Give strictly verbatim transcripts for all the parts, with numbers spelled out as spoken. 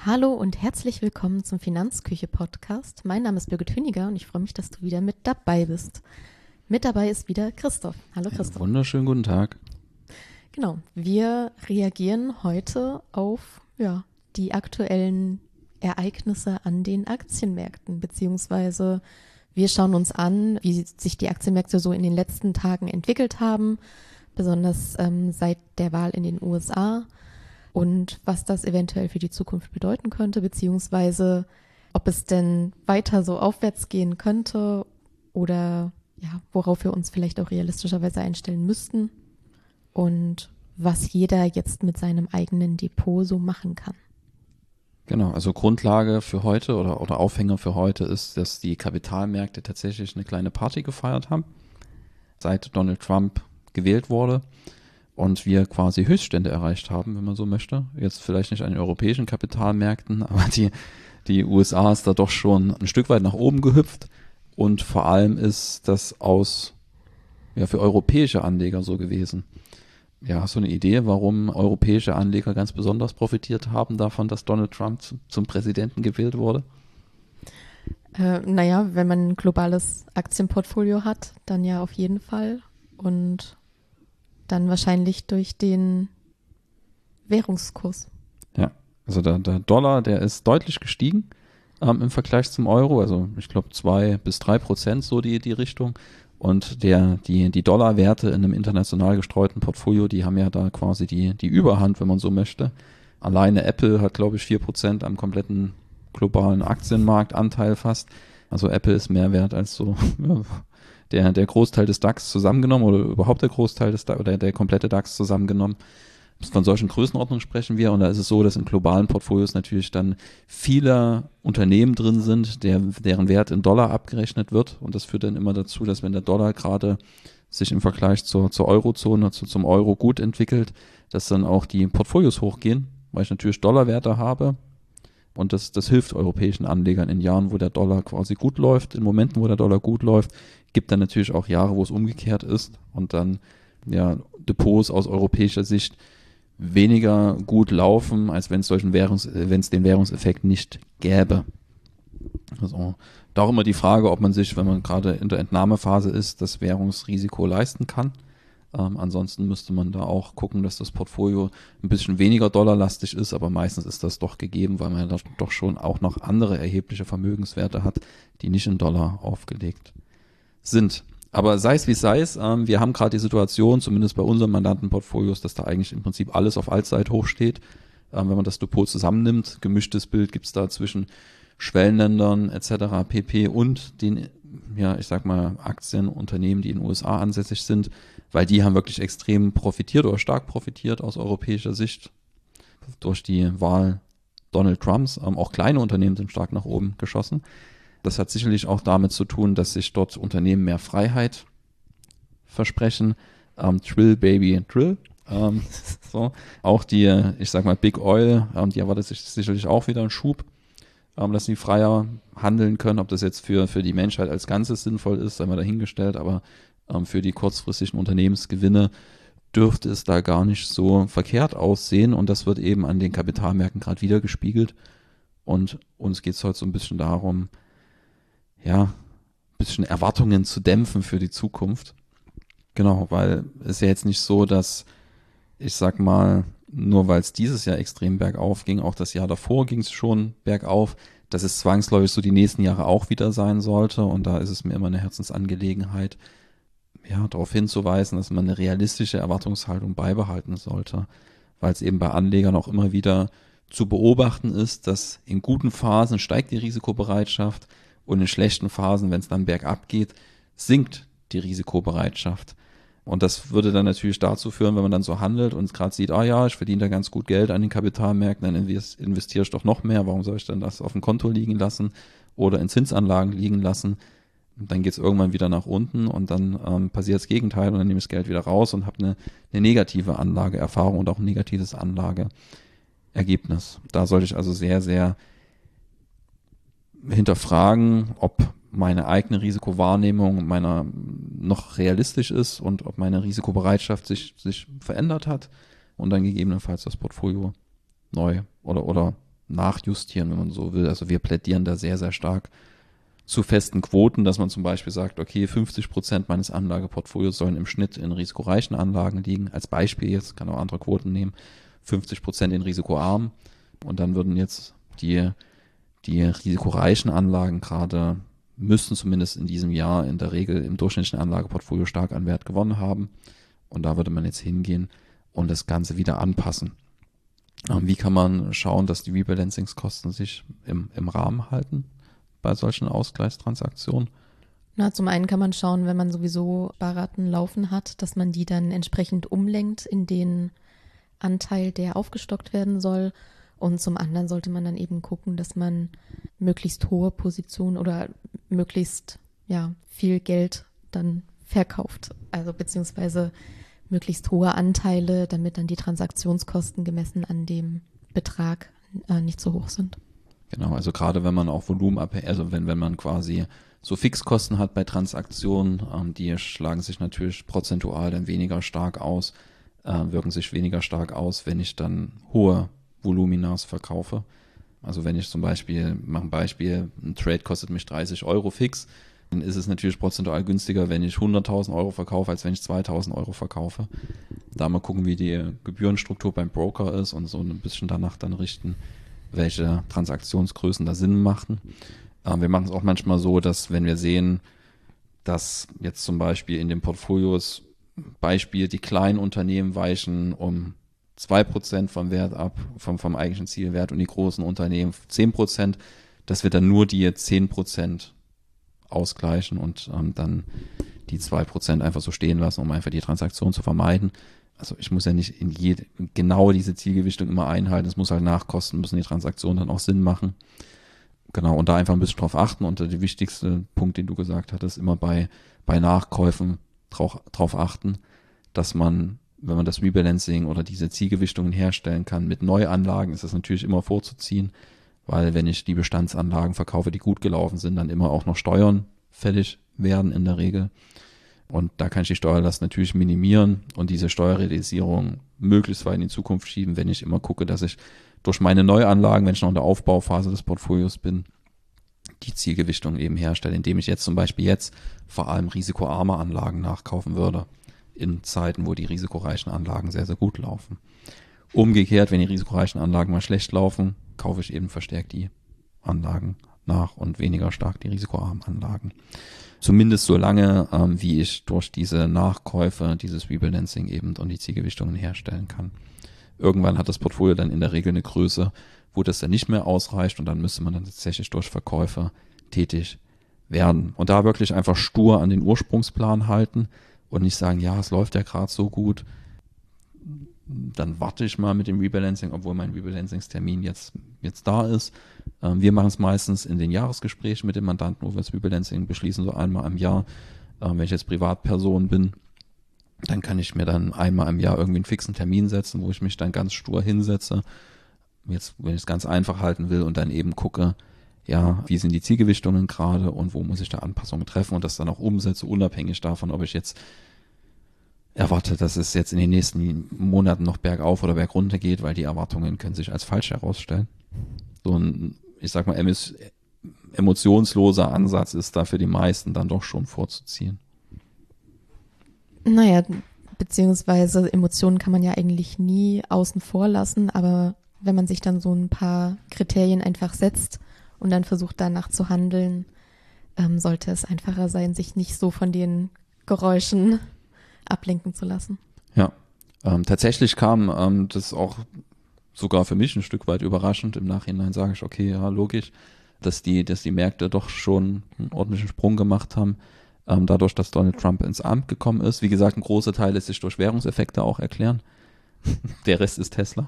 Hallo und herzlich willkommen zum Finanzküche-Podcast. Mein Name ist Birgit Hüniger und ich freue mich, dass du wieder mit dabei bist. Mit dabei ist wieder Christoph. Hallo Christoph. Ja, wunderschönen guten Tag. Genau, wir reagieren heute auf ja, die aktuellen Ereignisse an den Aktienmärkten, beziehungsweise wir schauen uns an, wie sich die Aktienmärkte so in den letzten Tagen entwickelt haben, besonders ähm, seit der Wahl in den U S A und was das eventuell für die Zukunft bedeuten könnte, beziehungsweise ob es denn weiter so aufwärts gehen könnte oder ja, worauf wir uns vielleicht auch realistischerweise einstellen müssten und was jeder jetzt mit seinem eigenen Depot so machen kann. Genau, also Grundlage für heute oder, oder Aufhänger für heute ist, dass die Kapitalmärkte tatsächlich eine kleine Party gefeiert haben, seit Donald Trump gewählt wurde und wir quasi Höchststände erreicht haben, wenn man so möchte. Jetzt vielleicht nicht an den europäischen Kapitalmärkten, aber die, die U S A ist da doch schon ein Stück weit nach oben gehüpft und vor allem ist das aus, ja, für europäische Anleger so gewesen. Ja, hast du eine Idee, warum europäische Anleger ganz besonders profitiert haben davon, dass Donald Trump zum Präsidenten gewählt wurde? Äh, naja, wenn man ein globales Aktienportfolio hat, dann ja auf jeden Fall. Und dann wahrscheinlich durch den Währungskurs. Ja, also der, der Dollar, der ist deutlich gestiegen ähm, im Vergleich zum Euro. Also ich glaube zwei bis drei Prozent so die, die Richtung. Und der, die, die Dollarwerte in einem international gestreuten Portfolio, die haben ja da quasi die, die Überhand, wenn man so möchte. Alleine Apple hat, glaube ich, vier Prozent am kompletten globalen Aktienmarktanteil fast. Also Apple ist mehr wert als so ja, der, der Großteil des DAX zusammengenommen oder überhaupt der Großteil des DAX oder der komplette DAX zusammengenommen. Von solchen Größenordnungen sprechen wir und da ist es so, dass in globalen Portfolios natürlich dann viele Unternehmen drin sind, der, deren Wert in Dollar abgerechnet wird und das führt dann immer dazu, dass wenn der Dollar gerade sich im Vergleich zur, zur Eurozone, zu, zum Euro gut entwickelt, dass dann auch die Portfolios hochgehen, weil ich natürlich Dollarwerte habe und das, das hilft europäischen Anlegern in Jahren, wo der Dollar quasi gut läuft, in Momenten, wo der Dollar gut läuft, gibt dann natürlich auch Jahre, wo es umgekehrt ist und dann ja Depots aus europäischer Sicht weniger gut laufen, als wenn es solchen Währungs, wenn es den Währungseffekt nicht gäbe. Also da auch immer die Frage, ob man sich, wenn man gerade in der Entnahmephase ist, das Währungsrisiko leisten kann. Ähm, ansonsten müsste man da auch gucken, dass das Portfolio ein bisschen weniger dollarlastig ist, aber meistens ist das doch gegeben, weil man ja doch schon auch noch andere erhebliche Vermögenswerte hat, die nicht in Dollar aufgelegt sind. Aber sei es wie es sei es, ähm, wir haben gerade die Situation, zumindest bei unseren Mandantenportfolios, dass da eigentlich im Prinzip alles auf Allzeit hoch steht. Ähm, wenn man das Depot zusammennimmt, gemischtes Bild gibt es da zwischen Schwellenländern et cetera pp. Und den, ja, ich sag mal, Aktienunternehmen, die in den U S A ansässig sind, weil die haben wirklich extrem profitiert oder stark profitiert aus europäischer Sicht durch die Wahl Donald Trumps. Ähm, auch kleine Unternehmen sind stark nach oben geschossen. Das hat sicherlich auch damit zu tun, dass sich dort Unternehmen mehr Freiheit versprechen. Ähm, Drill, Baby, Drill. Ähm, so. Auch die, ich sag mal, Big Oil, ähm, die erwartet sich sicherlich auch wieder einen Schub, ähm, dass sie freier handeln können. Ob das jetzt für, für die Menschheit als Ganzes sinnvoll ist, sei mal dahingestellt, aber ähm, für die kurzfristigen Unternehmensgewinne dürfte es da gar nicht so verkehrt aussehen. Und das wird eben an den Kapitalmärkten gerade wieder gespiegelt. Und uns geht es heute so ein bisschen darum, ja, ein bisschen Erwartungen zu dämpfen für die Zukunft. Genau, weil es ist ja jetzt nicht so, dass, ich sag mal, nur weil es dieses Jahr extrem bergauf ging, auch das Jahr davor ging es schon bergauf, dass es zwangsläufig so die nächsten Jahre auch wieder sein sollte. Und da ist es mir immer eine Herzensangelegenheit, ja, darauf hinzuweisen, dass man eine realistische Erwartungshaltung beibehalten sollte, weil es eben bei Anlegern auch immer wieder zu beobachten ist, dass in guten Phasen steigt die Risikobereitschaft, und in schlechten Phasen, wenn es dann bergab geht, sinkt die Risikobereitschaft. Und das würde dann natürlich dazu führen, wenn man dann so handelt und gerade sieht, ah ja, ich verdiene da ganz gut Geld an den Kapitalmärkten, dann investiere ich doch noch mehr, warum soll ich dann das auf dem Konto liegen lassen oder in Zinsanlagen liegen lassen? Und dann geht es irgendwann wieder nach unten und dann ähm, passiert das Gegenteil und dann nehme ich das Geld wieder raus und habe eine, eine negative Anlageerfahrung und auch ein negatives Anlageergebnis. Da sollte ich also sehr, sehr hinterfragen, ob meine eigene Risikowahrnehmung meiner noch realistisch ist und ob meine Risikobereitschaft sich, sich verändert hat und dann gegebenenfalls das Portfolio neu oder, oder nachjustieren, wenn man so will. Also wir plädieren da sehr, sehr stark zu festen Quoten, dass man zum Beispiel sagt, okay, fünfzig Prozent meines Anlageportfolios sollen im Schnitt in risikoreichen Anlagen liegen. Als Beispiel jetzt, kann auch andere Quoten nehmen, fünfzig Prozent in risikoarm. Und dann würden jetzt die, die risikoreichen Anlagen gerade, müssten zumindest in diesem Jahr in der Regel im durchschnittlichen Anlageportfolio stark an Wert gewonnen haben. Und da würde man jetzt hingehen und das Ganze wieder anpassen. Wie kann man schauen, dass die Rebalancingskosten sich im, im Rahmen halten bei solchen Ausgleichstransaktionen? Na, zum einen kann man schauen, wenn man sowieso Sparraten laufen hat, dass man die dann entsprechend umlenkt in den Anteil, der aufgestockt werden soll. Und zum anderen sollte man dann eben gucken, dass man möglichst hohe Positionen oder möglichst ja, viel Geld dann verkauft. Also beziehungsweise möglichst hohe Anteile, damit dann die Transaktionskosten gemessen an dem Betrag äh, nicht so hoch sind. Genau, also gerade wenn man auch volumenabhängig, also wenn, wenn man quasi so Fixkosten hat bei Transaktionen, ähm, die schlagen sich natürlich prozentual dann weniger stark aus, äh, wirken sich weniger stark aus, wenn ich dann hohe Voluminas verkaufe. Also wenn ich zum Beispiel, mache ein Beispiel, ein Trade kostet mich dreißig Euro fix, dann ist es natürlich prozentual günstiger, wenn ich hunderttausend Euro verkaufe, als wenn ich zweitausend Euro verkaufe. Da mal gucken, wie die Gebührenstruktur beim Broker ist und so ein bisschen danach dann richten, welche Transaktionsgrößen da Sinn machen. Ähm, wir machen es auch manchmal so, dass wenn wir sehen, dass jetzt zum Beispiel in den Portfolios Beispiel die kleinen Unternehmen weichen um zwei Prozent vom Wert ab, vom, vom eigentlichen Zielwert und die großen Unternehmen zehn Prozent, dass wir dann nur die zehn Prozent ausgleichen und ähm, dann die zwei Prozent einfach so stehen lassen, um einfach die Transaktion zu vermeiden. Also ich muss ja nicht in jede, genau diese Zielgewichtung immer einhalten, es muss halt nachkosten, müssen die Transaktionen dann auch Sinn machen. Genau, und da einfach ein bisschen drauf achten und der wichtigste Punkt, den du gesagt hattest, immer bei, bei Nachkäufen drauf, drauf achten, dass man, wenn man das Rebalancing oder diese Zielgewichtungen herstellen kann, mit Neuanlagen ist das natürlich immer vorzuziehen, weil wenn ich die Bestandsanlagen verkaufe, die gut gelaufen sind, dann immer auch noch Steuern fällig werden in der Regel. Und da kann ich die Steuerlast natürlich minimieren und diese Steuerrealisierung möglichst weit in die Zukunft schieben, wenn ich immer gucke, dass ich durch meine Neuanlagen, wenn ich noch in der Aufbauphase des Portfolios bin, die Zielgewichtung eben herstelle, indem ich jetzt zum Beispiel jetzt vor allem risikoarme Anlagen nachkaufen würde, in Zeiten, wo die risikoreichen Anlagen sehr, sehr gut laufen. Umgekehrt, wenn die risikoreichen Anlagen mal schlecht laufen, kaufe ich eben verstärkt die Anlagen nach und weniger stark die risikoarmen Anlagen. Zumindest so lange, ähm, wie ich durch diese Nachkäufe, dieses Rebalancing eben und die Zielgewichtungen herstellen kann. Irgendwann hat das Portfolio dann in der Regel eine Größe, wo das dann nicht mehr ausreicht und dann müsste man dann tatsächlich durch Verkäufe tätig werden. Und da wirklich einfach stur an den Ursprungsplan halten und nicht sagen, ja, es läuft ja gerade so gut, dann warte ich mal mit dem Rebalancing, obwohl mein Rebalancingstermin jetzt, jetzt da ist. Ähm, wir machen es meistens in den Jahresgesprächen mit dem Mandanten, wo wir das Rebalancing beschließen, so einmal im Jahr. Ähm, wenn ich jetzt Privatperson bin, dann kann ich mir dann einmal im Jahr irgendwie einen fixen Termin setzen, wo ich mich dann ganz stur hinsetze. Jetzt, wenn ich es ganz einfach halten will und dann eben gucke, ja, wie sind die Zielgewichtungen gerade und wo muss ich da Anpassungen treffen und das dann auch umsetze, unabhängig davon, ob ich jetzt erwarte, dass es jetzt in den nächsten Monaten noch bergauf oder bergunter geht, weil die Erwartungen können sich als falsch herausstellen. So ein, ich sag mal, emotionsloser Ansatz ist da für die meisten dann doch schon vorzuziehen. Naja, beziehungsweise Emotionen kann man ja eigentlich nie außen vor lassen, aber wenn man sich dann so ein paar Kriterien einfach setzt und dann versucht danach zu handeln, ähm, sollte es einfacher sein, sich nicht so von den Geräuschen ablenken zu lassen. Ja, ähm, tatsächlich kam ähm, das auch sogar für mich ein Stück weit überraschend. Im Nachhinein sage ich, okay, ja, logisch, dass die, dass die Märkte doch schon einen ordentlichen Sprung gemacht haben, ähm, dadurch, dass Donald Trump ins Amt gekommen ist. Wie gesagt, ein großer Teil lässt sich durch Währungseffekte auch erklären. Der Rest ist Tesla.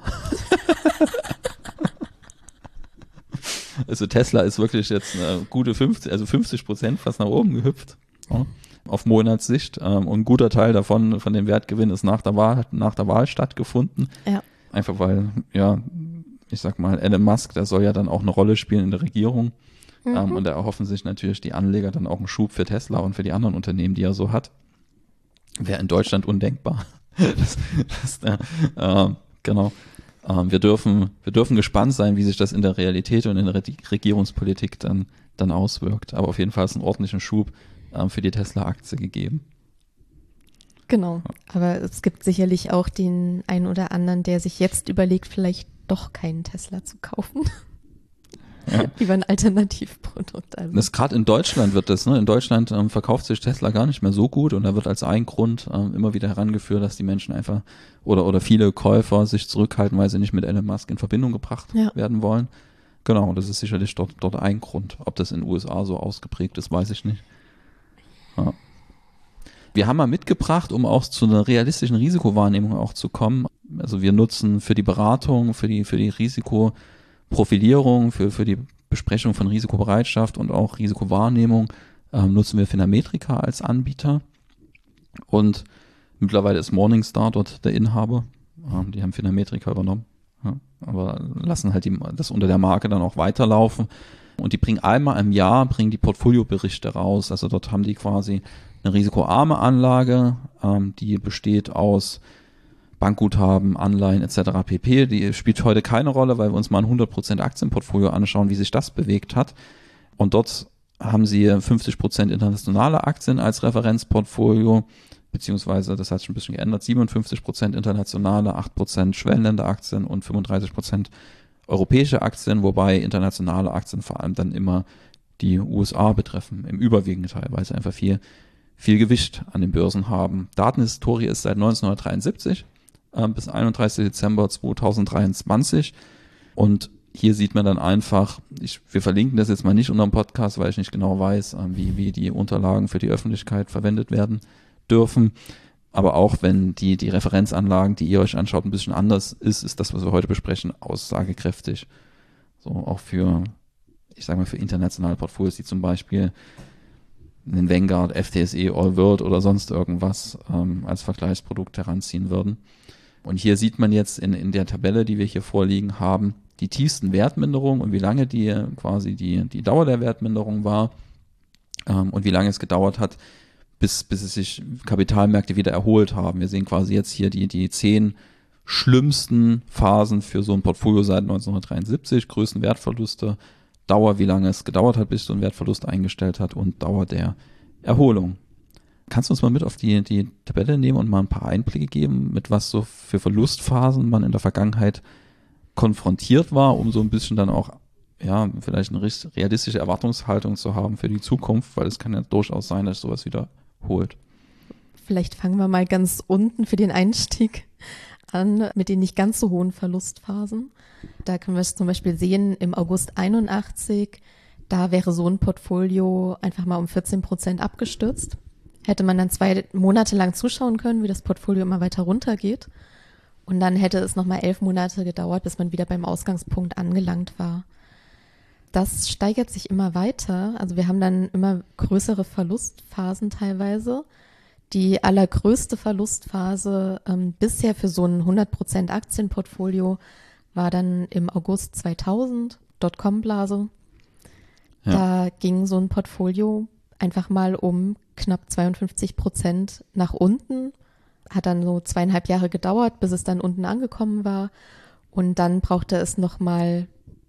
Also Tesla ist wirklich jetzt eine gute fünfzig, also fünfzig Prozent fast nach oben gehüpft. Ja. Auf Monatssicht. Ähm, und ein guter Teil davon, von dem Wertgewinn ist nach der Wahl, nach der Wahl stattgefunden. Ja. Einfach weil, ja, ich sag mal, Elon Musk, der soll ja dann auch eine Rolle spielen in der Regierung. Mhm. Ähm, und da erhoffen sich natürlich die Anleger dann auch einen Schub für Tesla und für die anderen Unternehmen, die er so hat. Wäre in Deutschland undenkbar. das, das, äh, äh, genau. ähm, wir dürfen, wir dürfen gespannt sein, wie sich das in der Realität und in der Regierungspolitik dann, dann auswirkt. Aber auf jeden Fall ist ein ordentlichen Schub ähm, für die Tesla-Aktie gegeben. Genau, aber es gibt sicherlich auch den einen oder anderen, der sich jetzt überlegt, vielleicht doch keinen Tesla zu kaufen. Ja. Lieber ein Alternativprodukt. Also. Das gerade in Deutschland wird das, ne? In Deutschland ähm, verkauft sich Tesla gar nicht mehr so gut und da wird als ein Grund ähm, immer wieder herangeführt, dass die Menschen einfach oder oder viele Käufer sich zurückhalten, weil sie nicht mit Elon Musk in Verbindung gebracht ja. werden wollen. Genau, das ist sicherlich dort, dort ein Grund. Ob das in den U S A so ausgeprägt ist, weiß ich nicht. Ja. Wir haben mal mitgebracht, um auch zu einer realistischen Risikowahrnehmung auch zu kommen. Also wir nutzen für die Beratung, für die, für die Risikoprofilierung, für, für die Besprechung von Risikobereitschaft und auch Risikowahrnehmung ähm, nutzen wir Finametrica als Anbieter. Und mittlerweile ist Morningstar dort der Inhaber. Ähm, die haben Finametrica übernommen. Ja, aber lassen halt die, das unter der Marke dann auch weiterlaufen. Und die bringen einmal im Jahr, bringen die Portfolioberichte raus. Also dort haben die quasi eine risikoarme Anlage, ähm, die besteht aus Bankguthaben, Anleihen et cetera pp. Die spielt heute keine Rolle, weil wir uns mal ein hundert Prozent Aktienportfolio anschauen, wie sich das bewegt hat. Und dort haben sie fünfzig Prozent internationale Aktien als Referenzportfolio, beziehungsweise, das hat sich ein bisschen geändert, siebenundfünfzig Prozent internationale, acht Prozent Schwellenländeraktien und fünfunddreißig Prozent europäische Aktien, wobei internationale Aktien vor allem dann immer die U S A betreffen, im überwiegenden Teil, weil sie einfach viel viel Gewicht an den Börsen haben. Datenhistorie ist seit neunzehnhundertdreiundsiebzig äh, bis einunddreißigsten Dezember zweitausenddreiundzwanzig und hier sieht man dann einfach, ich, wir verlinken das jetzt mal nicht unter dem Podcast, weil ich nicht genau weiß, äh, wie, wie die Unterlagen für die Öffentlichkeit verwendet werden dürfen, aber auch wenn die, die Referenzanlagen, die ihr euch anschaut, ein bisschen anders ist, ist das, was wir heute besprechen, aussagekräftig. So auch für, ich sage mal, für internationale Portfolios, die zum Beispiel einen Vanguard, F T S E, All World oder sonst irgendwas ähm, als Vergleichsprodukt heranziehen würden. Und hier sieht man jetzt in, in der Tabelle, die wir hier vorliegen haben, die tiefsten Wertminderungen und wie lange die quasi die, die Dauer der Wertminderung war ähm, und wie lange es gedauert hat, bis, bis es sich Kapitalmärkte wieder erholt haben. Wir sehen quasi jetzt hier die, die zehn schlimmsten Phasen für so ein Portfolio seit neunzehnhundertdreiundsiebzig, größten Wertverluste, Dauer, wie lange es gedauert hat, bis so ein Wertverlust eingestellt hat und Dauer der Erholung. Kannst du uns mal mit auf die, die Tabelle nehmen und mal ein paar Einblicke geben, mit was so für Verlustphasen man in der Vergangenheit konfrontiert war, um so ein bisschen dann auch, ja, vielleicht eine realistische Erwartungshaltung zu haben für die Zukunft, weil es kann ja durchaus sein, dass sowas wiederholt. Vielleicht fangen wir mal ganz unten für den Einstieg an mit den nicht ganz so hohen Verlustphasen. Da können wir es zum Beispiel sehen, im August einundachtzig, da wäre so ein Portfolio einfach mal um vierzehn Prozent abgestürzt. Hätte man dann zwei Monate lang zuschauen können, wie das Portfolio immer weiter runtergeht. Und dann hätte es nochmal elf Monate gedauert, bis man wieder beim Ausgangspunkt angelangt war. Das steigert sich immer weiter. Also wir haben dann immer größere Verlustphasen teilweise. Die allergrößte Verlustphase ähm, bisher für so ein hundert Prozent Aktienportfolio war dann im August zweitausend, Dotcom-Blase. Ja. Da ging so ein Portfolio einfach mal um knapp zweiundfünfzig Prozent nach unten. Hat dann so zweieinhalb Jahre gedauert, bis es dann unten angekommen war. Und dann brauchte es nochmal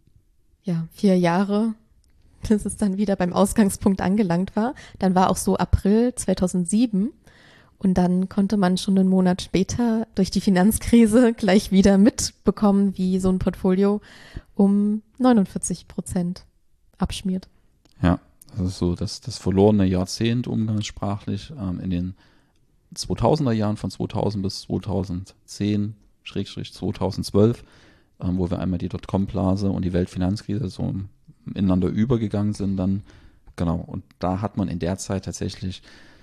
ja, vier Jahre, bis es dann wieder beim Ausgangspunkt angelangt war. Dann war auch so April zweitausendsieben. Und dann konnte man schon einen Monat später durch die Finanzkrise gleich wieder mitbekommen, wie so ein Portfolio um neunundvierzig Prozent abschmiert. Ja, das ist so das, das verlorene Jahrzehnt umgangssprachlich ähm, in den zweitausender Jahren von zweitausend bis zweitausendzehn, Schrägstrich zweitausendzwölf, ähm, wo wir einmal die Dotcom-Blase und die Weltfinanzkrise so ineinander übergegangen sind dann. Genau, und da hat man in der Zeit tatsächlich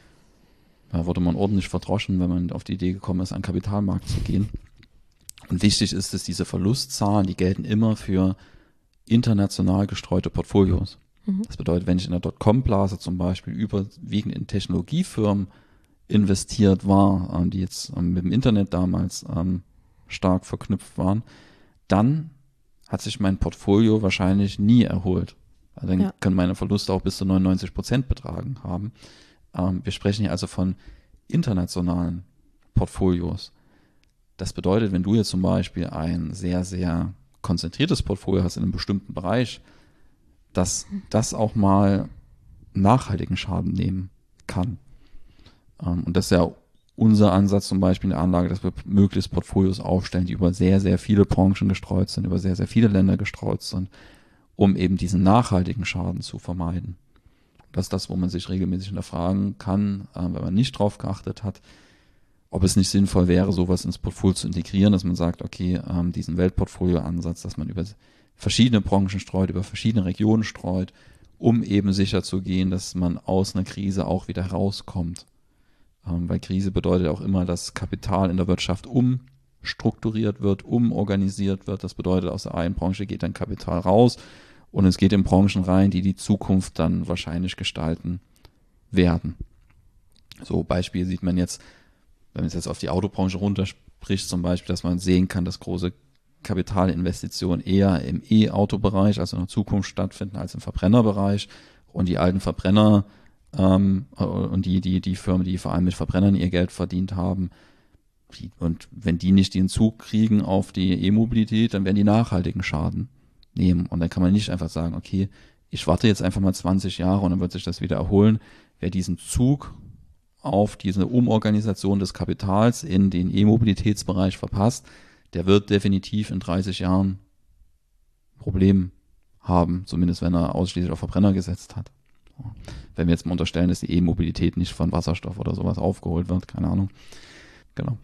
Da wurde man ordentlich verdroschen, wenn man auf die Idee gekommen ist, an den Kapitalmarkt zu gehen. Und wichtig ist, dass diese Verlustzahlen, die gelten immer für international gestreute Portfolios. Mhm. Das bedeutet, wenn ich in der Dotcom-Blase zum Beispiel überwiegend in Technologiefirmen investiert war, die jetzt mit dem Internet damals stark verknüpft waren, dann hat sich mein Portfolio wahrscheinlich nie erholt. Also dann ja. können meine Verluste auch bis zu neunundneunzig Prozent betragen haben. Wir sprechen hier also von internationalen Portfolios. Das bedeutet, wenn du jetzt zum Beispiel ein sehr, sehr konzentriertes Portfolio hast in einem bestimmten Bereich, dass das auch mal nachhaltigen Schaden nehmen kann. Und das ist ja unser Ansatz zum Beispiel in der Anlage, dass wir möglichst Portfolios aufstellen, die über sehr, sehr viele Branchen gestreut sind, über sehr, sehr viele Länder gestreut sind, um eben diesen nachhaltigen Schaden zu vermeiden. Das ist das, wo man sich regelmäßig hinterfragen kann, wenn man nicht drauf geachtet hat, ob es nicht sinnvoll wäre, sowas ins Portfolio zu integrieren, dass man sagt, okay, diesen Weltportfolio-Ansatz, dass man über verschiedene Branchen streut, über verschiedene Regionen streut, um eben sicher zu gehen, dass man aus einer Krise auch wieder herauskommt. Ähm, weil Krise bedeutet auch immer, dass Kapital in der Wirtschaft umstrukturiert wird, umorganisiert wird. Das bedeutet, aus der einen Branche geht dann Kapital raus und es geht in Branchen rein, die die Zukunft dann wahrscheinlich gestalten werden. So Beispiel sieht man jetzt, wenn man es jetzt auf die Autobranche runterspricht, zum Beispiel, dass man sehen kann, dass große Kapitalinvestitionen eher im E-Auto-Bereich, also in der Zukunft stattfinden, als im Verbrennerbereich. Und die alten Verbrenner ähm, und die, die, die Firmen, die vor allem mit Verbrennern ihr Geld verdient haben, die, und wenn die nicht den Zug kriegen auf die E-Mobilität, dann werden die nachhaltigen Schaden nehmen. Und dann kann man nicht einfach sagen, okay, ich warte jetzt einfach mal zwanzig Jahre und dann wird sich das wieder erholen. Wer diesen Zug auf diese Umorganisation des Kapitals in den E-Mobilitätsbereich verpasst, der wird definitiv in dreißig Jahren Probleme haben, zumindest wenn er ausschließlich auf Verbrenner gesetzt hat. Wenn wir jetzt mal unterstellen, dass die E-Mobilität nicht von Wasserstoff oder sowas aufgeholt wird, keine Ahnung. Genau.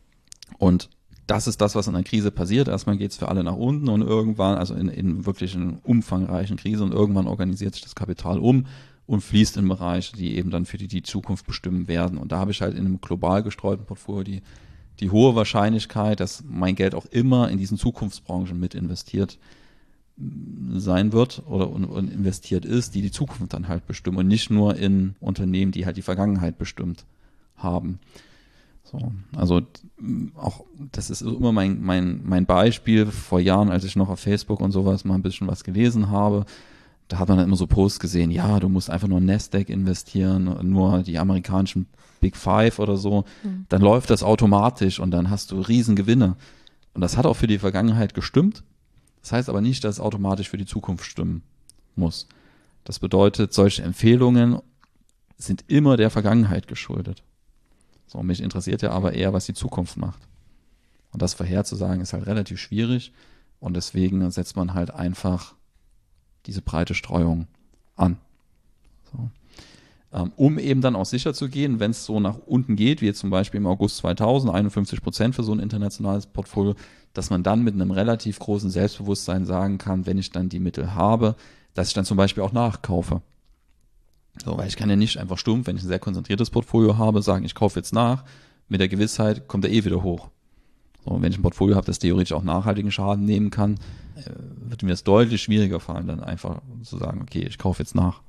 Und das ist das, was in einer Krise passiert. Erstmal geht es für alle nach unten und irgendwann, also in, in wirklich einer umfangreichen Krise, und irgendwann organisiert sich das Kapital um und fließt in Bereiche, die eben dann für die, die Zukunft bestimmen werden. Und da habe ich halt in einem global gestreuten Portfolio die, die hohe Wahrscheinlichkeit, dass mein Geld auch immer in diesen Zukunftsbranchen mit investiert sein wird oder und, und investiert ist, die die Zukunft dann halt bestimmen und nicht nur in Unternehmen, die halt die Vergangenheit bestimmt haben. So, also auch das ist immer mein, mein, mein Beispiel vor Jahren, als ich noch auf Facebook und sowas mal ein bisschen was gelesen habe. Da hat man dann immer so Posts gesehen, ja, du musst einfach nur in Nasdaq investieren, nur die amerikanischen Big Five oder so, mhm. Dann läuft das automatisch und dann hast du riesen Gewinne. Und das hat auch für die Vergangenheit gestimmt. Das heißt aber nicht, dass es automatisch für die Zukunft stimmen muss. Das bedeutet, solche Empfehlungen sind immer der Vergangenheit geschuldet. So, mich interessiert ja aber eher, was die Zukunft macht. Und das vorherzusagen ist halt relativ schwierig und deswegen setzt man halt einfach diese breite Streuung an. So. Ähm, um eben dann auch sicher zu gehen, wenn es so nach unten geht, wie jetzt zum Beispiel im August zweitausend, einundfünfzig Prozent für so ein internationales Portfolio, dass man dann mit einem relativ großen Selbstbewusstsein sagen kann, wenn ich dann die Mittel habe, dass ich dann zum Beispiel auch nachkaufe. So, weil ich kann ja nicht einfach stumpf, wenn ich ein sehr konzentriertes Portfolio habe, sagen, ich kaufe jetzt nach, mit der Gewissheit kommt er eh wieder hoch. So, und wenn ich ein Portfolio habe, das theoretisch auch nachhaltigen Schaden nehmen kann, äh, wird mir das deutlich schwieriger fallen, dann einfach zu sagen, okay, ich kaufe jetzt nach.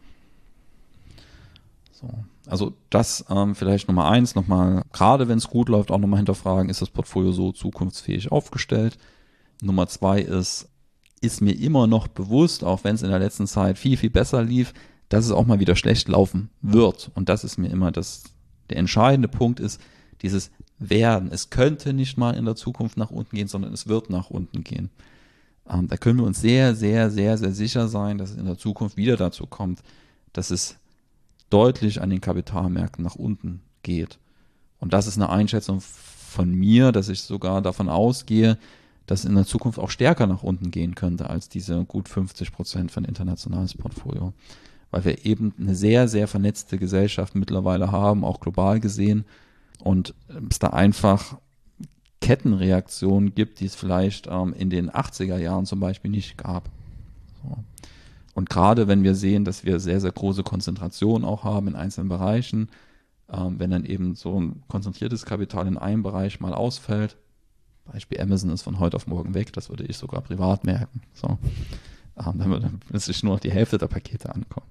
So, also das ähm, vielleicht Nummer eins, nochmal, gerade wenn es gut läuft, auch nochmal hinterfragen, ist das Portfolio so zukunftsfähig aufgestellt? Nummer zwei ist, ist mir immer noch bewusst, auch wenn es in der letzten Zeit viel, viel besser lief, dass es auch mal wieder schlecht laufen wird. Und das ist mir immer das, der entscheidende Punkt ist, dieses Werden. Es könnte nicht mal in der Zukunft nach unten gehen, sondern es wird nach unten gehen. Ähm, da können wir uns sehr, sehr, sehr, sehr sicher sein, dass es in der Zukunft wieder dazu kommt, dass es deutlich an den Kapitalmärkten nach unten geht. Und das ist eine Einschätzung von mir, dass ich sogar davon ausgehe, dass es in der Zukunft auch stärker nach unten gehen könnte als diese gut fünfzig Prozent für ein internationales Portfolio. Weil wir eben eine sehr, sehr vernetzte Gesellschaft mittlerweile haben, auch global gesehen. Und es da einfach Kettenreaktionen gibt, die es vielleicht ähm, in den achtziger Jahren zum Beispiel nicht gab. So. Und gerade wenn wir sehen, dass wir sehr, sehr große Konzentrationen auch haben in einzelnen Bereichen, ähm, wenn dann eben so ein konzentriertes Kapital in einem Bereich mal ausfällt, Beispiel Amazon ist von heute auf morgen weg, das würde ich sogar privat merken. So. Ähm, dann würde sich nur noch die Hälfte der Pakete ankommen.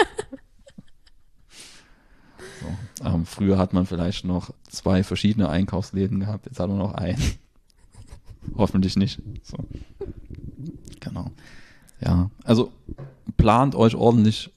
So. Ähm, früher hat man vielleicht noch zwei verschiedene Einkaufsläden gehabt, jetzt hat man noch einen. Hoffentlich nicht. So. Genau. Ja, also plant euch ordentlich,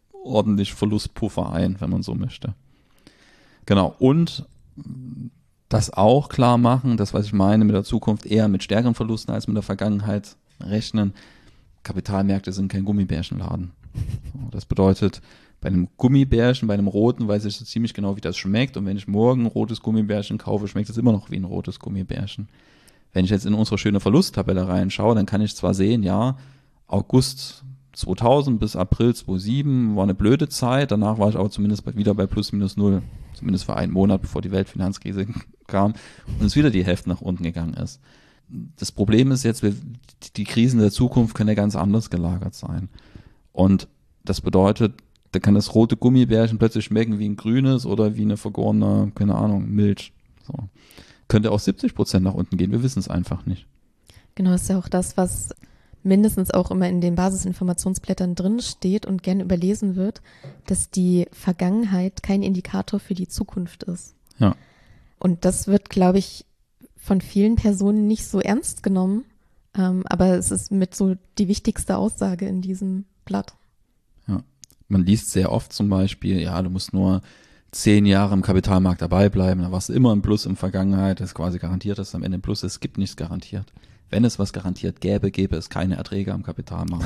ordentlich Verlustpuffer ein, wenn man so möchte. Genau. Und das auch klar machen, das, was ich meine, mit der Zukunft eher mit stärkeren Verlusten als mit der Vergangenheit rechnen. Kapitalmärkte sind kein Gummibärchenladen. Das bedeutet, bei einem Gummibärchen, bei einem roten, weiß ich so ziemlich genau, wie das schmeckt. Und wenn ich morgen ein rotes Gummibärchen kaufe, schmeckt es immer noch wie ein rotes Gummibärchen. Wenn ich jetzt in unsere schöne Verlusttabelle reinschaue, dann kann ich zwar sehen, ja, August zweitausend bis April zweitausendsieben war eine blöde Zeit. Danach war ich aber zumindest wieder bei plus minus null. Zumindest für einen Monat, bevor die Weltfinanzkrise kam und es wieder die Hälfte nach unten gegangen ist. Das Problem ist jetzt, wir, die Krisen der Zukunft können ja ganz anders gelagert sein. Und das bedeutet, da kann das rote Gummibärchen plötzlich schmecken wie ein grünes oder wie eine vergorene, keine Ahnung, Milch. So. Könnte auch siebzig Prozent nach unten gehen, wir wissen es einfach nicht. Genau, das ist ja auch das, was mindestens auch immer in den Basisinformationsblättern drin steht und gerne überlesen wird, dass die Vergangenheit kein Indikator für die Zukunft ist. Ja. Und das wird, glaube ich, von vielen Personen nicht so ernst genommen, ähm, aber es ist mit so die wichtigste Aussage in diesem Blatt. Ja, man liest sehr oft zum Beispiel, ja, du musst nur zehn Jahre im Kapitalmarkt dabei bleiben, da warst du immer im Plus in der Vergangenheit, das ist quasi garantiert, dass es am Ende ein Plus ist. Es gibt nichts garantiert. Wenn es was garantiert gäbe, gäbe es keine Erträge am Kapitalmarkt.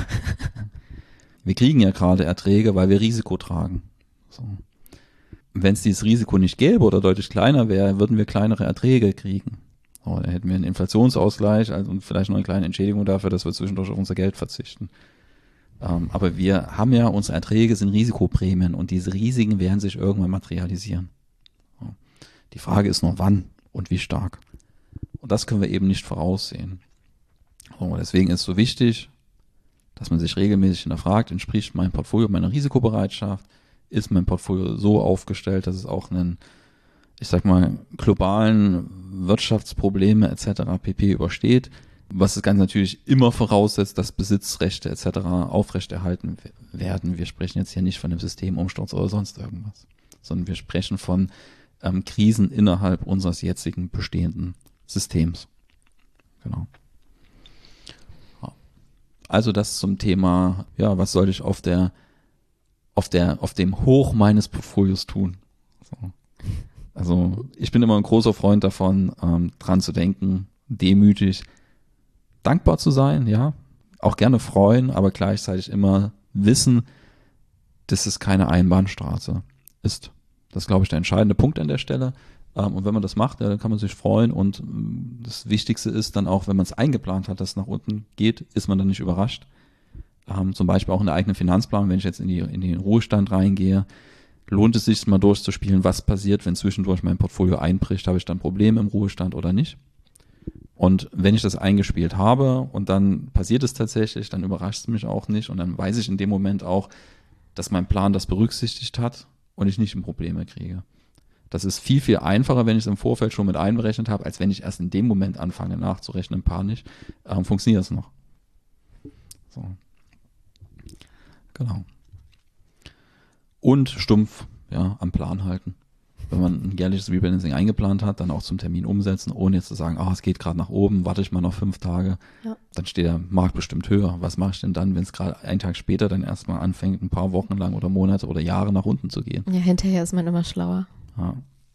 Wir kriegen ja gerade Erträge, weil wir Risiko tragen. So. Wenn es dieses Risiko nicht gäbe oder deutlich kleiner wäre, würden wir kleinere Erträge kriegen. So, dann hätten wir einen Inflationsausgleich also und vielleicht noch eine kleine Entschädigung dafür, dass wir zwischendurch auf unser Geld verzichten. Ähm, aber wir haben ja, unsere Erträge sind Risikoprämien und diese Risiken werden sich irgendwann materialisieren. So. Die Frage ist nur, wann und wie stark. Und das können wir eben nicht voraussehen. So, deswegen ist es so wichtig, dass man sich regelmäßig hinterfragt, entspricht mein Portfolio meiner Risikobereitschaft, ist mein Portfolio so aufgestellt, dass es auch einen, ich sag mal, globalen Wirtschaftsprobleme et cetera pp. Übersteht, was das Ganze natürlich immer voraussetzt, dass Besitzrechte et cetera aufrechterhalten werden. Wir sprechen jetzt hier nicht von einem Systemumsturz oder sonst irgendwas, sondern wir sprechen von ähm, Krisen innerhalb unseres jetzigen bestehenden Systems. Genau. Also das zum Thema, ja, was soll ich auf der, auf der, auf dem Hoch meines Portfolios tun? So. Also ich bin immer ein großer Freund davon, ähm, dran zu denken, demütig, dankbar zu sein, ja, auch gerne freuen, aber gleichzeitig immer wissen, dass es keine Einbahnstraße ist. Das ist, glaube ich, der entscheidende Punkt an der Stelle. Und wenn man das macht, ja, dann kann man sich freuen und das Wichtigste ist dann auch, wenn man es eingeplant hat, dass es nach unten geht, ist man dann nicht überrascht. Ähm, zum Beispiel auch in der eigenen Finanzplanung, wenn ich jetzt in, die, in den Ruhestand reingehe, lohnt es sich mal durchzuspielen, was passiert, wenn zwischendurch mein Portfolio einbricht, habe ich dann Probleme im Ruhestand oder nicht? Und wenn ich das eingespielt habe und dann passiert es tatsächlich, dann überrascht es mich auch nicht und dann weiß ich in dem Moment auch, dass mein Plan das berücksichtigt hat und ich nicht in Probleme kriege. Das ist viel, viel einfacher, wenn ich es im Vorfeld schon mit einberechnet habe, als wenn ich erst in dem Moment anfange nachzurechnen, panisch. Ähm, funktioniert das noch. So. Genau. Und stumpf, ja, am Plan halten. Wenn man ein jährliches Rebalancing eingeplant hat, dann auch zum Termin umsetzen, ohne jetzt zu sagen, ah, es geht gerade nach oben, warte ich mal noch fünf Tage. Ja. Dann steht der Markt bestimmt höher. Was mache ich denn dann, wenn es gerade einen Tag später dann erstmal anfängt, ein paar Wochen lang oder Monate oder Jahre nach unten zu gehen? Ja, hinterher ist man immer schlauer. Ja.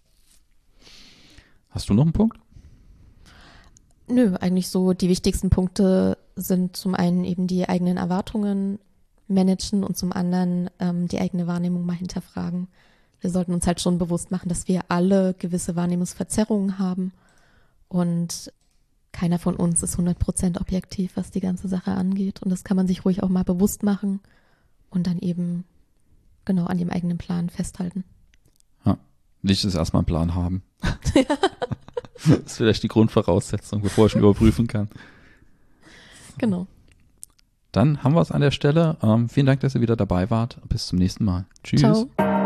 Hast du noch einen Punkt? Nö, eigentlich so die wichtigsten Punkte sind zum einen eben die eigenen Erwartungen managen und zum anderen ähm, die eigene Wahrnehmung mal hinterfragen. Wir sollten uns halt schon bewusst machen, dass wir alle gewisse Wahrnehmungsverzerrungen haben und keiner von uns ist hundert Prozent objektiv, was die ganze Sache angeht und das kann man sich ruhig auch mal bewusst machen und dann eben genau an dem eigenen Plan festhalten. Ja. Wichtig ist erstmal einen Plan haben. Ja. Das ist vielleicht die Grundvoraussetzung, bevor ich ihn überprüfen kann. Genau. Dann haben wir es an der Stelle. Ähm, vielen Dank, dass ihr wieder dabei wart. Bis zum nächsten Mal. Tschüss. Ciao.